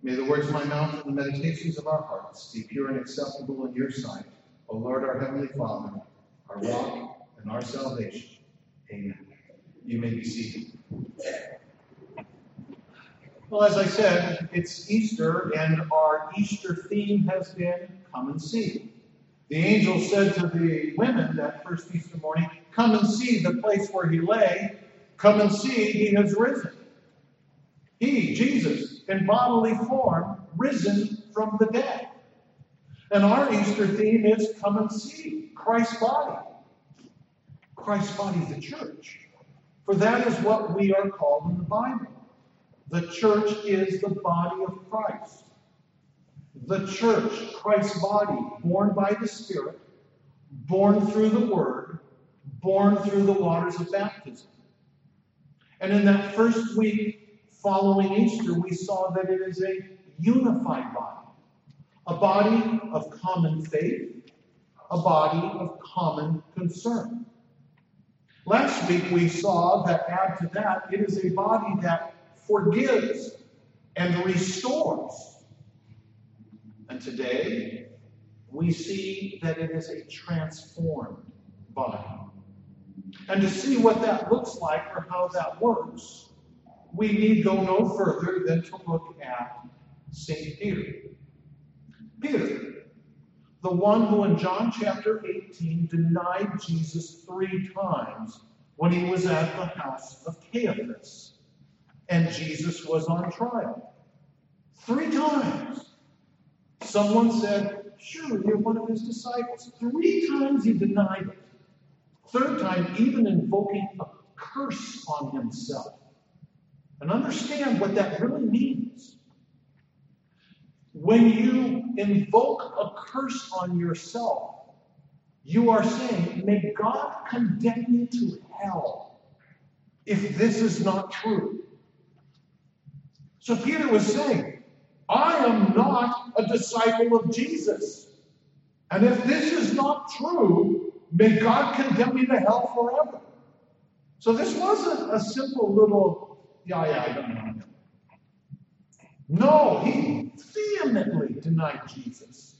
May the words of my mouth and the meditations of our hearts be pure and acceptable in your sight, O Lord, our Heavenly Father, our rock and our salvation. Amen. You may be seated. Well, as I said, it's Easter, and our Easter theme has been come and see. The angel said to the women that first Easter morning, come and see the place where he lay. Come and see, he has risen. He, Jesus, in bodily form, risen from the dead. And our Easter theme is come and see Christ's body. Christ's body, the church. For that is what we are called in the Bible. The church is the body of Christ. The church, Christ's body, born by the Spirit, born through the Word, born through the waters of baptism. And in that first week following Easter, we saw that it is a unified body. A body of common faith, a body of common concern. Last week we saw that, add to that, it is a body that forgives and restores. And today we see that it is a transformed body. And to see what that looks like or how that works, we need go no further than to look at St. Peter. Peter, the one who in John chapter 18 denied Jesus 3 times when he was at the house of Caiaphas and Jesus was on trial. 3 times. Someone said, surely you're one of his disciples. 3 times he denied it. 3rd time, even invoking a curse on himself. And understand what that really means. When you invoke a curse on yourself, you are saying, may God condemn you to hell if this is not true. So Peter was saying, I am not a disciple of Jesus. And if this is not true, may God condemn me to hell forever. So this wasn't a simple little, I don't know. No, he vehemently denied Jesus.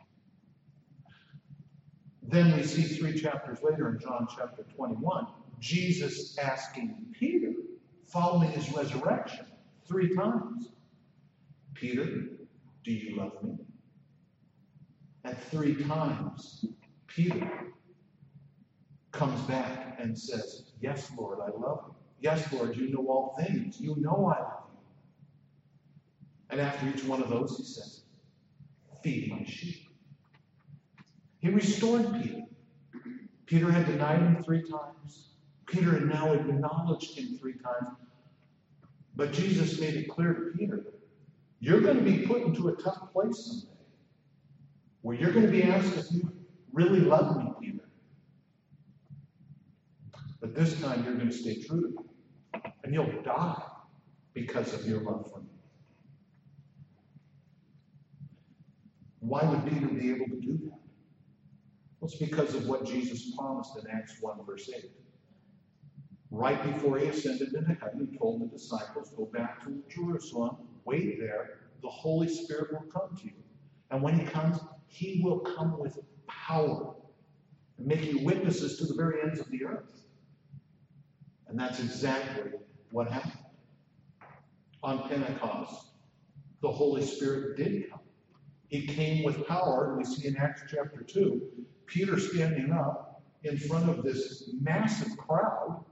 Then we see 3 chapters later in John chapter 21, Jesus asking Peter, following his resurrection, 3 times, Peter, do you love me? And 3 times, Peter comes back and says, yes, Lord, I love you. Yes, Lord, you know all things. You know I love you. And after each one of those, he says, feed my sheep. He restored Peter. Peter had denied him 3 times. Peter had now acknowledged him 3 times. But Jesus made it clear to Peter, you're going to be put into a tough place someday, where you're going to be asked if you really love me, Peter. But this time you're going to stay true to me. And you'll die because of your love for me. Why would Peter be able to do that? Well, it's because of what Jesus promised in Acts 1, verse 8. Right before he ascended into heaven, he told the disciples, go back to Jerusalem, wait there, the Holy Spirit will come to you. And when he comes, he will come with power and make you witnesses to the very ends of the earth. And that's exactly what happened. On Pentecost, the Holy Spirit did come. He came with power, and we see in Acts chapter 2, Peter standing up in front of this massive crowd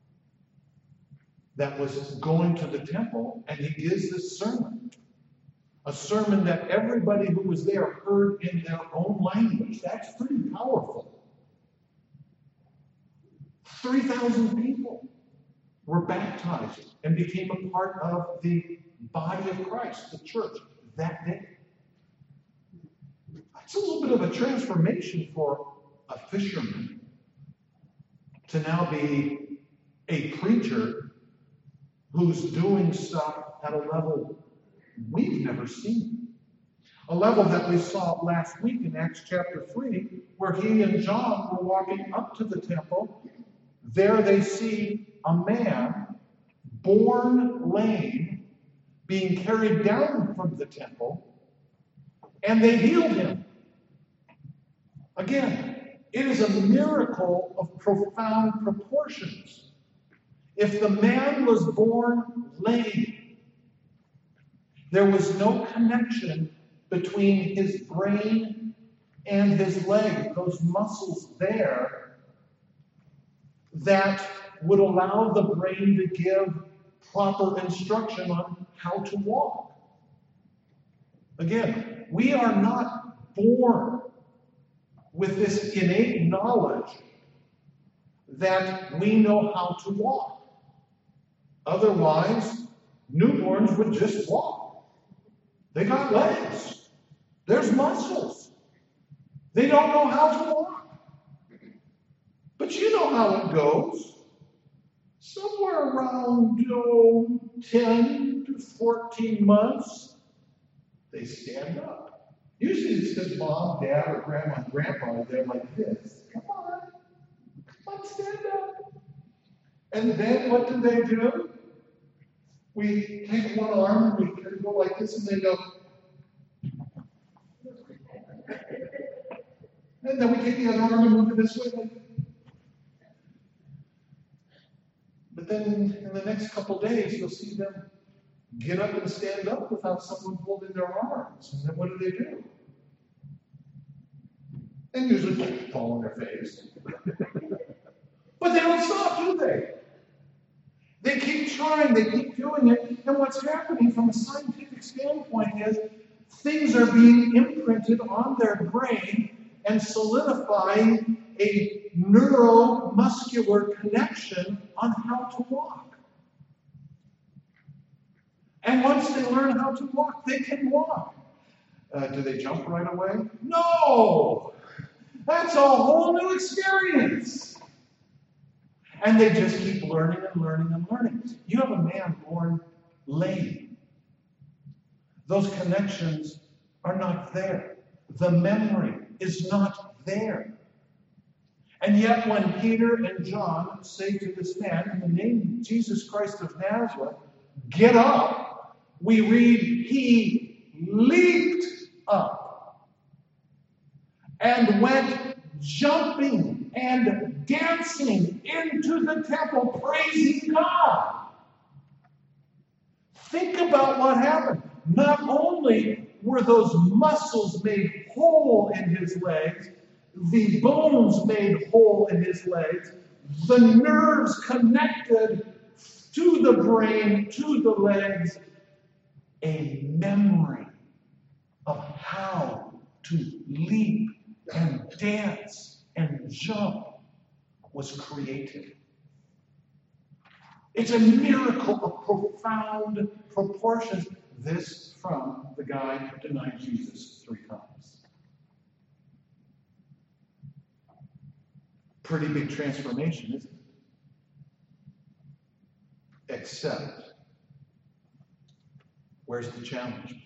that was going to the temple, and he gives this sermon. A sermon that everybody who was there heard in their own language. That's pretty powerful. 3,000 people were baptized and became a part of the body of Christ, the church, that day. It's a little bit of a transformation for a fisherman to now be a preacher who's doing stuff at a level we've never seen. A level that we saw last week in Acts chapter 3, where he and John were walking up to the temple. There they see a man born lame being carried down from the temple, and they healed him. Again, it is a miracle of profound proportions. If the man was born lame, there was no connection between his brain and his leg, those muscles there that would allow the brain to give proper instruction on how to walk. Again, we are not born with this innate knowledge that we know how to walk. Otherwise, newborns would just walk. They got legs. There's muscles. They don't know how to walk. But you know how it goes. Somewhere around 10 to 14 months, they stand up. Usually it's because mom, dad, or grandma and grandpa are there like this. Come on, stand up. And then what do? We take one arm, we go like this, and they go. And then we take the other arm and move it this way. But then in the next couple days, you'll see them get up and stand up without someone holding their arms. And then what do? And usually fall on their face. But they don't stop, do they? They keep trying, they keep doing it. And what's happening from a scientific standpoint is things are being imprinted on their brain and solidifying a neuromuscular connection on how to walk. And once they learn how to walk, they can walk. Do they jump right away? No! That's a whole new experience. And they just keep learning and learning and learning. You have a man born lame. Those connections are not there. The memory is not there. And yet when Peter and John say to this man, in the name of Jesus Christ of Nazareth, get up, we read, he leaped up and went jumping and dancing into the temple, praising God. Think about what happened. Not only were those muscles made whole in his legs, the bones made whole in his legs, the nerves connected to the brain, to the legs, a memory of how to leap and dance and jump was created. It's a miracle of profound proportions. This from the guy who denied Jesus 3 times. Pretty big transformation, isn't it? Except, where's the challenge?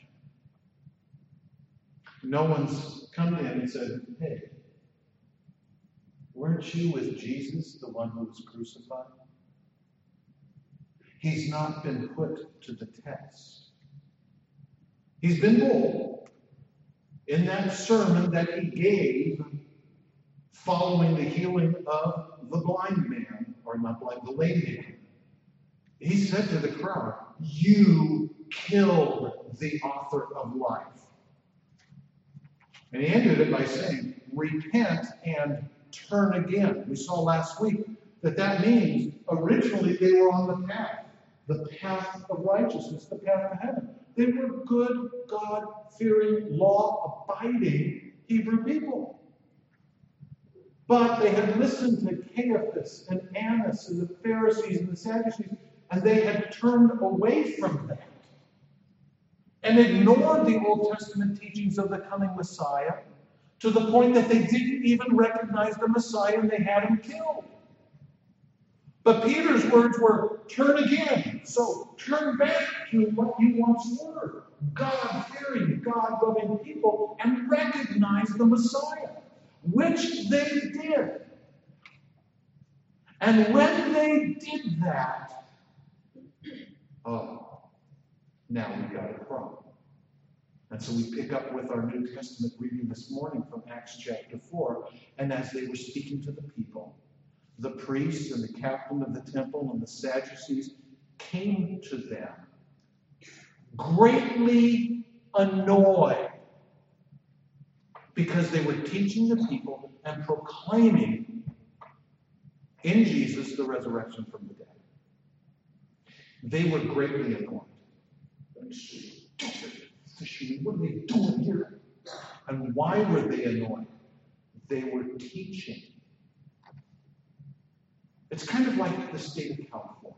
No one's come to him and said, hey, weren't you with Jesus, the one who was crucified? He's not been put to the test. He's been bold in that sermon that he gave following the healing of the blind man, or not blind, the lame man. He said to the crowd, you killed the author of life. And he ended it by saying, repent and turn again. We saw last week that means originally they were on the path of righteousness, the path to heaven. They were good, God-fearing, law-abiding Hebrew people. But they had listened to Caiaphas and Annas and the Pharisees and the Sadducees, and they had turned away from that and ignored the Old Testament teachings of the coming Messiah to the point that they didn't even recognize the Messiah and they had him killed. But Peter's words were, turn again. So turn back to what you once were. God-fearing, God-loving people, and recognize the Messiah, which they did. And when they did that, Now we've got a problem. And so we pick up with our New Testament reading this morning from Acts chapter 4. And as they were speaking to the people, the priests and the captain of the temple and the Sadducees came to them, greatly annoyed, because they were teaching the people and proclaiming in Jesus the resurrection from the dead. They were greatly annoyed. What are they doing here? And why were they annoyed? They were teaching. It's kind of like the state of California.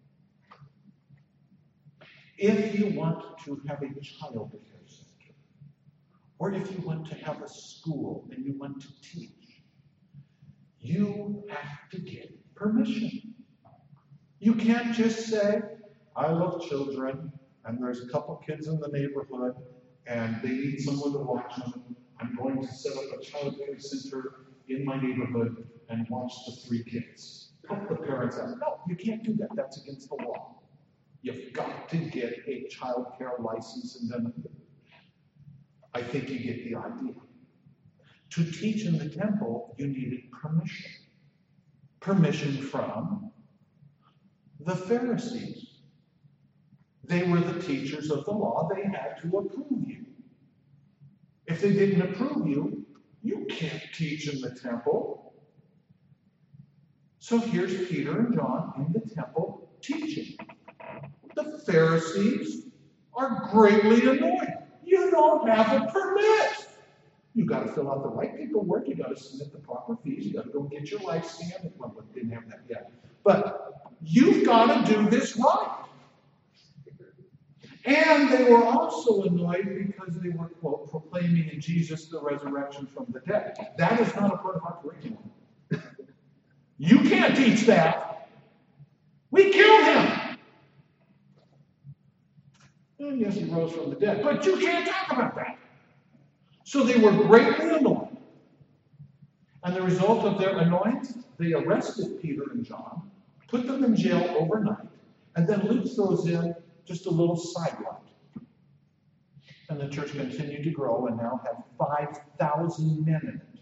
If you want to have a child care center, or if you want to have a school and you want to teach, you have to get permission. You can't just say, I love children, and there's a couple kids in the neighborhood, and they need someone to watch them. I'm going to set up a child care center in my neighborhood and watch the 3 kids. Help the parents out. No, you can't do that. That's against the law. You've got to get a child care license, and then I think you get the idea. To teach in the temple, you needed permission. Permission from the Pharisees. They were the teachers of the law. They had to approve you. If they didn't approve you, you can't teach in the temple. So here's Peter and John in the temple teaching. The Pharisees are greatly annoyed. You don't have a permit. You've got to fill out the right paperwork. You've got to submit the proper fees. You've got to go get your life scanned. Well, we didn't have that yet. But you've got to do this right. And they were also annoyed because they were, quote, proclaiming in Jesus the resurrection from the dead. That is not a part of our curriculum. You can't teach that. We killed him. And yes, he rose from the dead. But you can't talk about that. So they were greatly annoyed. And the result of their annoyance, they arrested Peter and John, put them in jail overnight, and then Luke throws in just a little sidelight. And the church continued to grow and now have 5,000 men in it.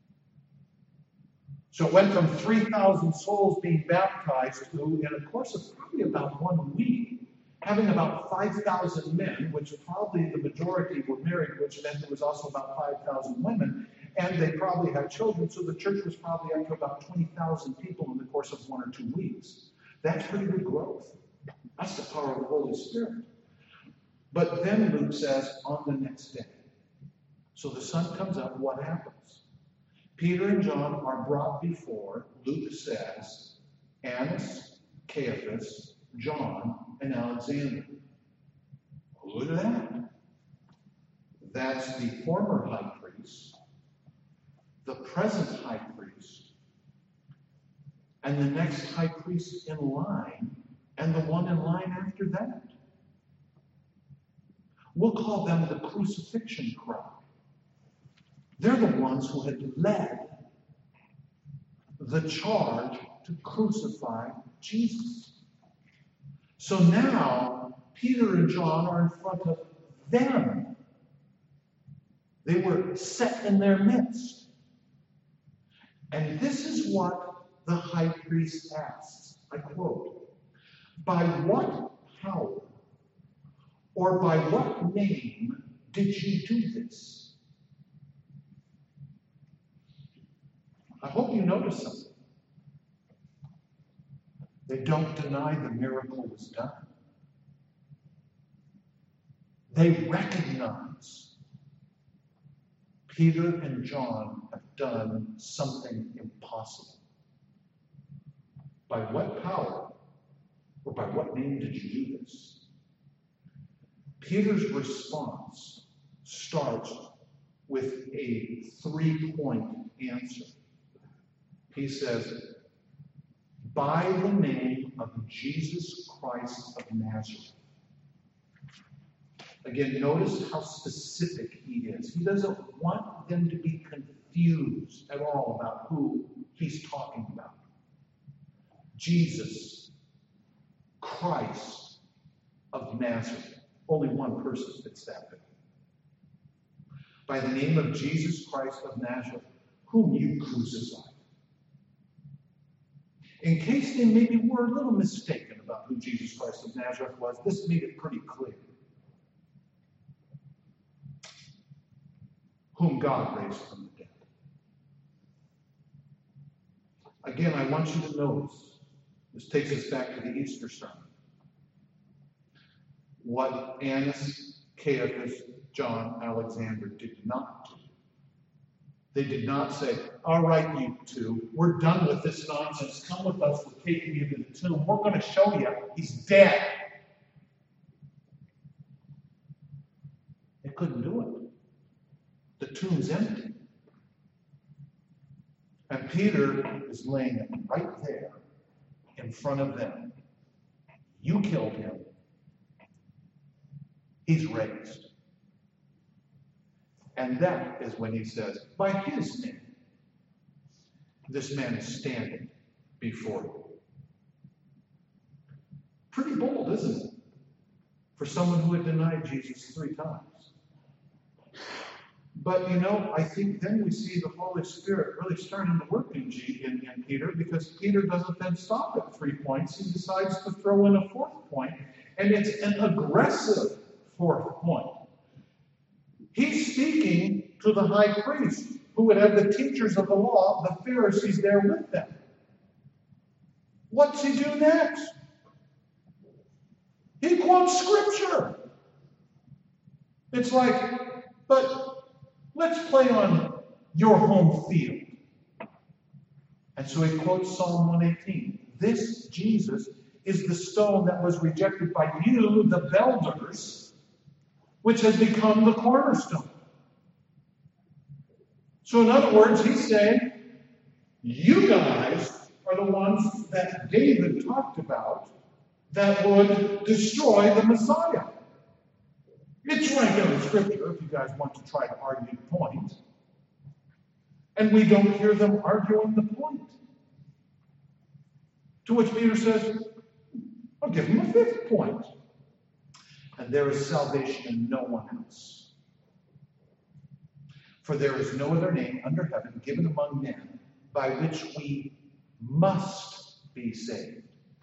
So it went from 3,000 souls being baptized to, in a course of probably about 1 week, having about 5,000 men, which probably the majority were married, which meant there was also about 5,000 women, and they probably had children, so the church was probably up to about 20,000 people in the course of 1 or 2 weeks. That's pretty good growth. That's the power of the Holy Spirit. But then Luke says, on the next day. So the sun comes up, what happens? Peter and John are brought before, Luke says, Annas, Caiaphas, John, and Alexander. Look at that. That's the former high priest, the present high priest, and the next high priest in line, and the one in line after that. We'll call them the crucifixion crowd. They're the ones who had led the charge to crucify Jesus. So now, Peter and John are in front of them. They were set in their midst. And this is what the high priest asks. I quote, by what power or by what name did you do this? I hope you notice something. They don't deny the miracle was done. They recognize Peter and John have done something impossible. By what power or by what name did you do this? Peter's response starts with a 3-point answer. He says, by the name of Jesus Christ of Nazareth. Again, notice how specific he is. He doesn't want them to be confused at all about who he's talking about. Jesus Christ of Nazareth. Only one person fits that bill. By the name of Jesus Christ of Nazareth, whom you crucified. In case they maybe were a little mistaken about who Jesus Christ of Nazareth was, this made it pretty clear. Whom God raised from the dead. Again, I want you to notice, this takes us back to the Easter sermon, what Annas, Caiaphas, John, Alexander did not do. They did not say, all right, you two, we're done with this nonsense. Come with us. We're taking you to the tomb. We're going to show you he's dead. They couldn't do it. The tomb's empty. And Peter is laying it right there in front of them. You killed him. He's raised. And that is when he says, by his name, this man is standing before you. Pretty bold, isn't it? For someone who had denied Jesus 3 times. But, I think then we see the Holy Spirit really starting to work in Peter, because Peter doesn't then stop at 3 points. He decides to throw in a 4th point, and it's an aggressive 4th point. He's speaking to the high priest, who would have the teachers of the law, the Pharisees, there with them. What's he do next? He quotes Scripture. It's like, but let's play on your home field. And so he quotes Psalm 118. This Jesus is the stone that was rejected by you, the builders, which has become the cornerstone. So in other words, he's saying, you guys are the ones that David talked about that would destroy the Messiah. It's right there in Scripture if you guys want to try to argue the point. And we don't hear them arguing the point. To which Peter says, I'll give him a 5th point. And there is salvation in no one else. For there is no other name under heaven given among men by which we must be saved.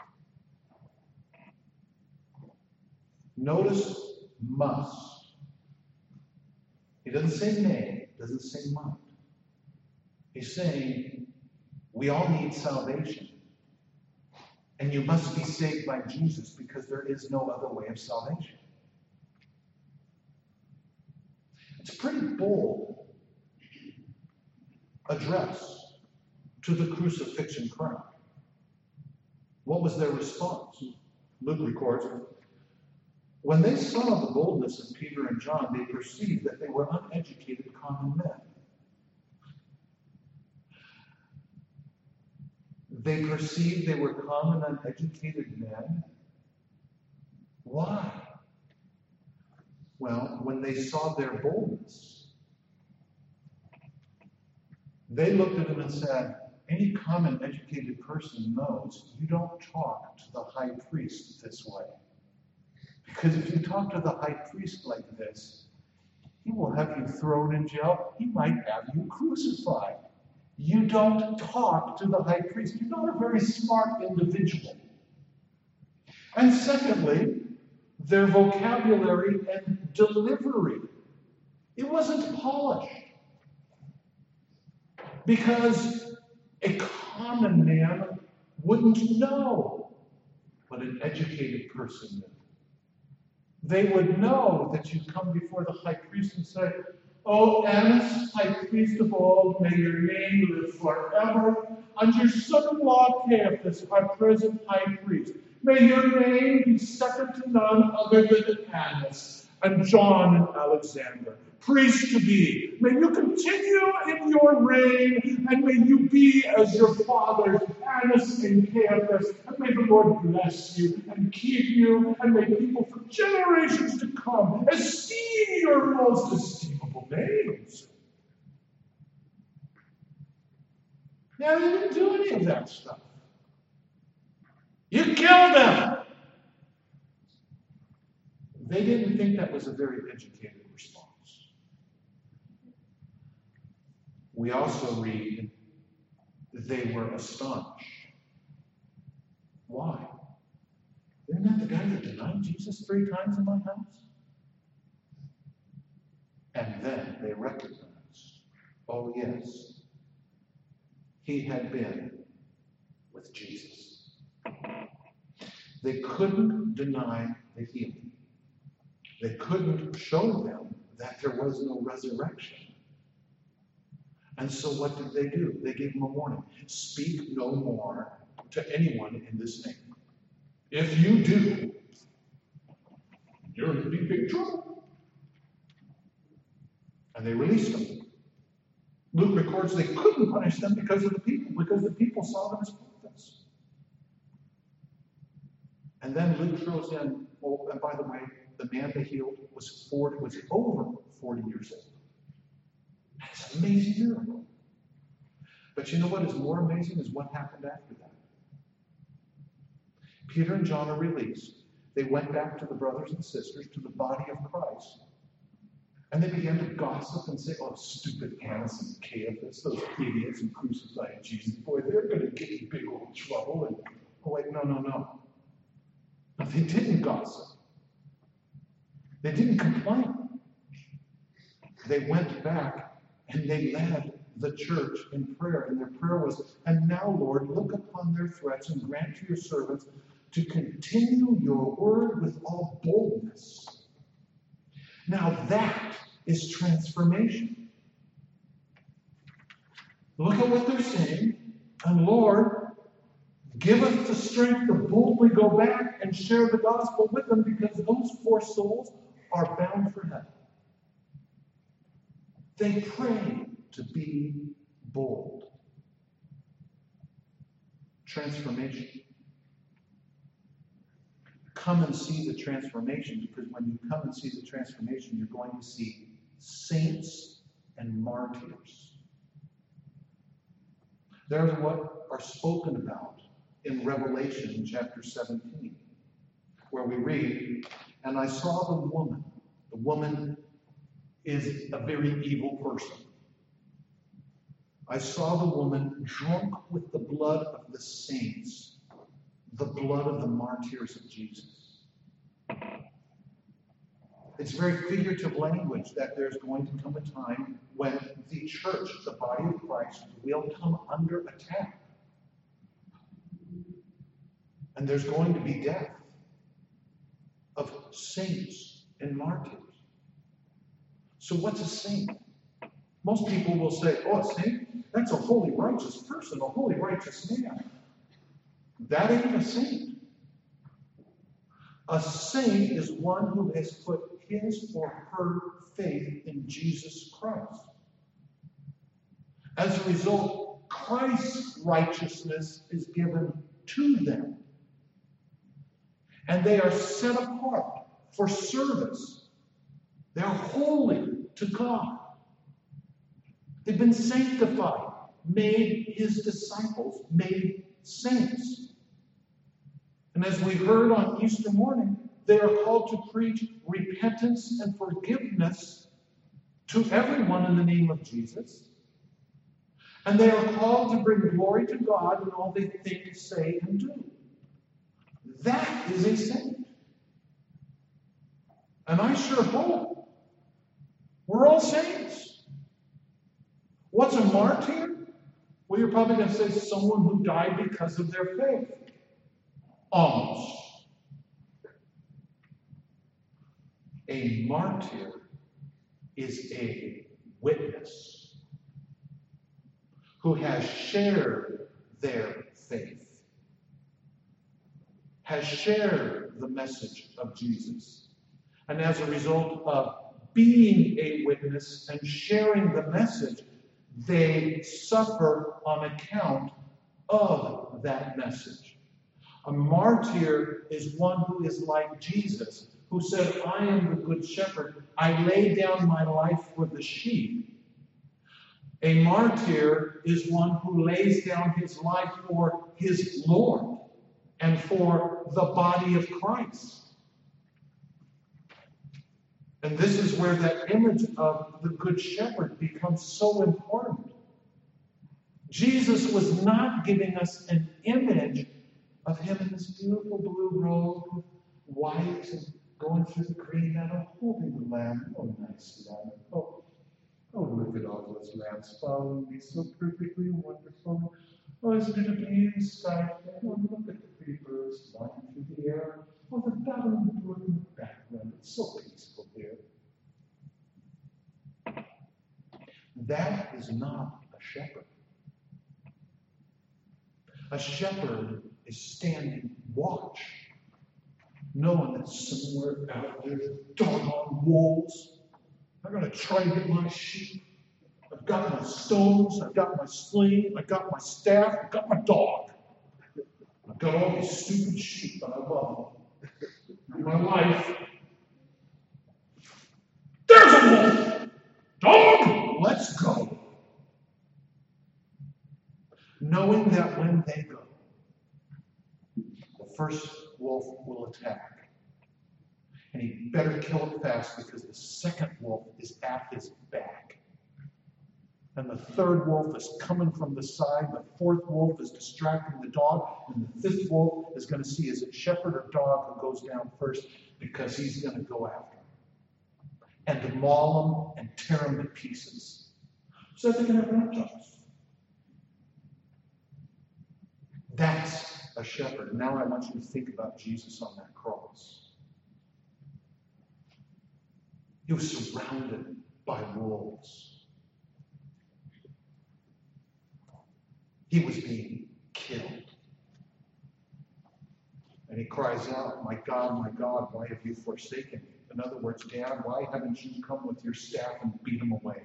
Notice must. He doesn't say may, doesn't say might. He's saying we all need salvation. And you must be saved by Jesus because there is no other way of salvation. It's a pretty bold address to the crucifixion crowd. What was their response? Luke records, when they saw the boldness of Peter and John, they perceived that they were uneducated common men. They perceived they were common, uneducated men. Why? Well, when they saw their boldness, they looked at him and said, any common, educated person knows you don't talk to the high priest this way. Because if you talk to the high priest like this, he will have you thrown in jail. He might have you crucified. You don't talk to the high priest. You're not a very smart individual. And secondly, their vocabulary and delivery. It wasn't polished. Because a common man wouldn't know what an educated person knew. They would know that you come before the high priest and say, O Annas, high priest of old, may your name live forever. And your son-in-law Caiaphas, our present high priest. May your name be second to none other than Annas and John and Alexander, priests to be. May you continue in your reign, and may you be as your fathers, Annas and Caiaphas, and may the Lord bless you and keep you, and may people for generations to come esteem your most estimable names. Now, they didn't do any of that stuff. You killed them. They didn't think that was a very educated response. We also read they were astonished. Why? Isn't that the guy that denied Jesus 3 times in my house? And then they recognized, oh yes, he had been with Jesus. They couldn't deny the healing. They couldn't show them that there was no resurrection. And so what did they do? They gave him a warning. Speak no more to anyone in this name. If you do, you're in big trouble. And they released them. Luke records they couldn't punish them because of the people saw them as prophets. And then Luke throws in, oh, and by the way, the man they healed was over 40 years old. That's an amazing miracle. But you know what is more amazing is what happened after that. Peter and John are released. They went back to the brothers and sisters, to the body of Christ. And they began to gossip and say, oh, stupid Annas and Caiaphas, those idiots who crucified Jesus. Boy, they're going to get in big old trouble. And, oh, wait, no. No, they didn't gossip. They didn't complain. They went back and they led the church in prayer. And their prayer was, and now, Lord, look upon their threats and grant to your servants to continue your word with all boldness. Now that is transformation. Look at what they're saying. And Lord, give us the strength to boldly go back and share the gospel with them, because those poor souls are bound for heaven. They pray to be bold. Transformation. Come and see the transformation, because when you come and see the transformation, you're going to see saints and martyrs. They're what are spoken about in Revelation chapter 17, where we read, and I saw the woman. The woman is a very evil person. I saw the woman drunk with the blood of the saints, the blood of the martyrs of Jesus. It's very figurative language that there's going to come a time when the church, the body of Christ, will come under attack. And there's going to be death of saints and martyrs. So what's a saint? Most people will say, oh, a saint? That's a holy, righteous person, a holy, righteous man. That ain't a saint. A saint is one who has put his or her faith in Jesus Christ. As a result, Christ's righteousness is given to them. And they are set apart for service. They are holy to God. They've been sanctified, made his disciples, made saints. And as we heard on Easter morning, they are called to preach repentance and forgiveness to everyone in the name of Jesus. And they are called to bring glory to God in all they think, say, and do. That is a saint. And I sure hope we're all saints. What's a martyr? Well, you're probably going to say someone who died because of their faith. Almost. A martyr is a witness who has shared their faith, has shared the message of Jesus. And as a result of being a witness and sharing the message, they suffer on account of that message. A martyr is one who is like Jesus, who said, I am the good shepherd. I lay down my life for the sheep. A martyr is one who lays down his life for his Lord and for the body of Christ. And this is where that image of the Good Shepherd becomes so important. Jesus was not giving us an image of him in this beautiful blue robe, white, and going through the green meadow, holding the lamb. Oh, nice lamb. Oh, look at all those lambs following me so perfectly wonderful. Oh, isn't it a beautiful sky? Oh, look at the pretty birds flying through the air. Oh, the babbling brook in the background. It's so peaceful here. That is not a shepherd. A shepherd is standing watch, knowing that somewhere out there, doggone wolves are going to try to get my sheep. I've got my stones, I've got my sling, I've got my staff, I've got my dog. I've got all these stupid sheep that I love in my life. There's a wolf! Dog, let's go. Knowing that when they go, the first wolf will attack. And he better kill it fast because the second wolf is at his back. And the third wolf is coming from the side. The fourth wolf is distracting the dog. And the fifth wolf is going to see, is it shepherd or dog who goes down first, because he's going to go after him. And to maul him and tear him to pieces. So they're going to have us. That's a shepherd. Now I want you to think about Jesus on that cross. He was surrounded by wolves. He was being killed. And he cries out, my God, why have you forsaken me? In other words, Dad, why haven't you come with your staff and beat him away?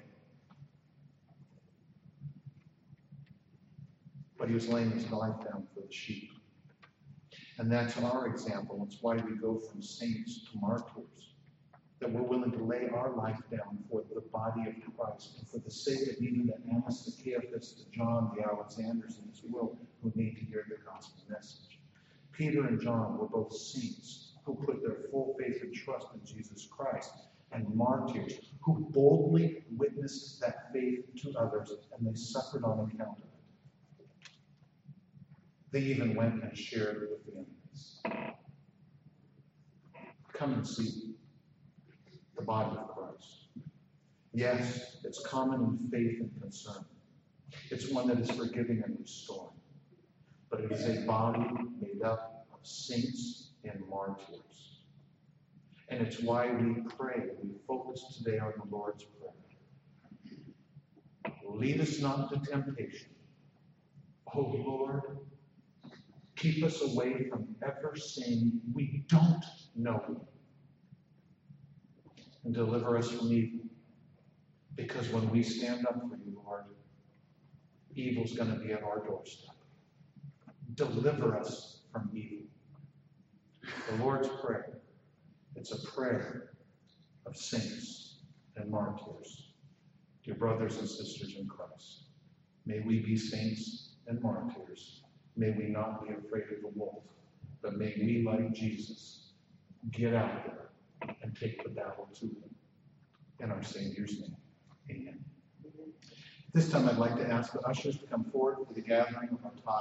But he was laying his life down for the sheep. And that's our example. It's why we go from saints to martyrs. That we're willing to lay our life down for the body of Christ and for the sake of even the Annas, the Caiaphas, the John, the Alexanders in this world who need to hear the gospel message. Peter and John were both saints who put their full faith and trust in Jesus Christ, and martyrs who boldly witnessed that faith to others, and they suffered on account of it. They even went and shared it with the enemies. Come and see the body of Christ. Yes, it's common in faith and concern. It's one that is forgiving and restoring. But it is a body made up of saints and martyrs. And it's why we pray. We focus today on the Lord's Prayer. Lead us not to temptation. Oh Lord, keep us away from ever saying we don't know you. And deliver us from evil. Because when we stand up for you, Lord, evil's going to be at our doorstep. Deliver us from evil. The Lord's Prayer, it's a prayer of saints and martyrs. Dear brothers and sisters in Christ, may we be saints and martyrs. May we not be afraid of the wolf, but may we, like Jesus, get out there and take the battle to him. In our Savior's name, amen. This time I'd like to ask the ushers to come forward for the gathering of our tithe.